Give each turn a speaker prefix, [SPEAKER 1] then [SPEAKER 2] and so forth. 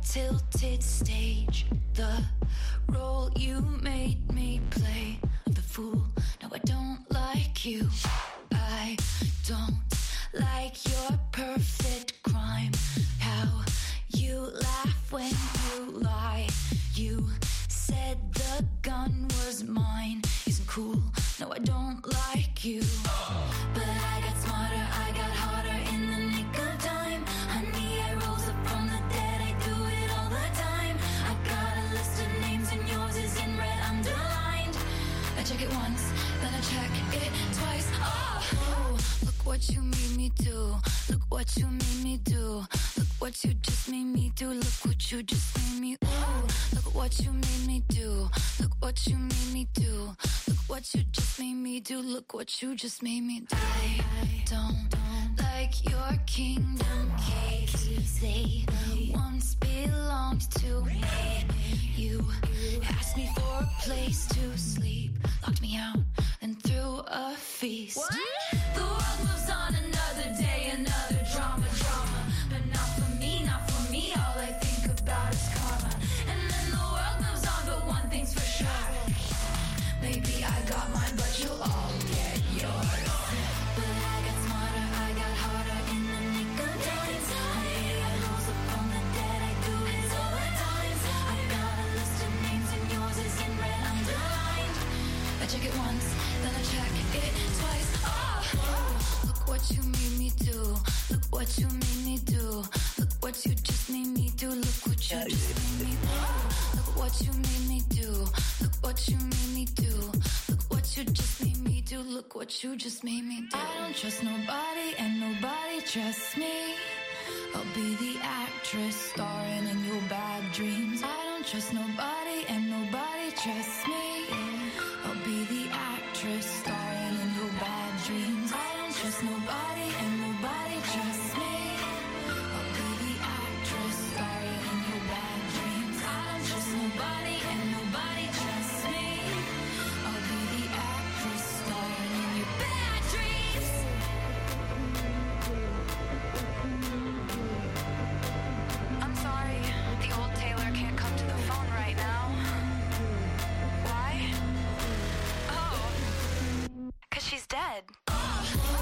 [SPEAKER 1] tilted stage. The role you made me play of the fool. No, I don't like you. I don't like your perfect crime. How you laugh when you lie. You said the gun was mine. Isn't cool. No, I don't like you. But I got smarter, I got harder in the nick of time. Honey, I rose up from the dead, I do it all the time. I got a list of names and yours is in red underlined. I check it once, then I check it twice. Oh, look what you made me do. Look what you made me do. Look what you just made me do. Look what you just made me. Ooh, look what you made me do. Look what you made me do. Look what you just made me do. Look what you just made me do. I don't like your kingdom keys. They once belonged to me. You asked me for a place to sleep, locked me out, and threw a feast. What? The world moves on another day, another drama. But not for me, not for me. All I think about is karma. And then the world moves on, but one thing's for sure. Maybe I got mine, but you'll all get yours. But I got smarter, I got harder in the nick of time. Honey, I rose up from the dead, I do it all the times. I got a list of names and yours is in red underlined. I check it once, then I check it twice. Oh, look what you made me do. Look what you made me do. Look what you just made me do. Look what you just made me do. Look what you made me do. Look what you made me do. Look what you just made me do. Look what you just made me do. I don't trust nobody and nobody trusts me. I'll be the actress starring in your bad dreams. I don't trust nobody and nobody trusts me. I'll be the actress starring in your bad dreams. I don't trust nobody.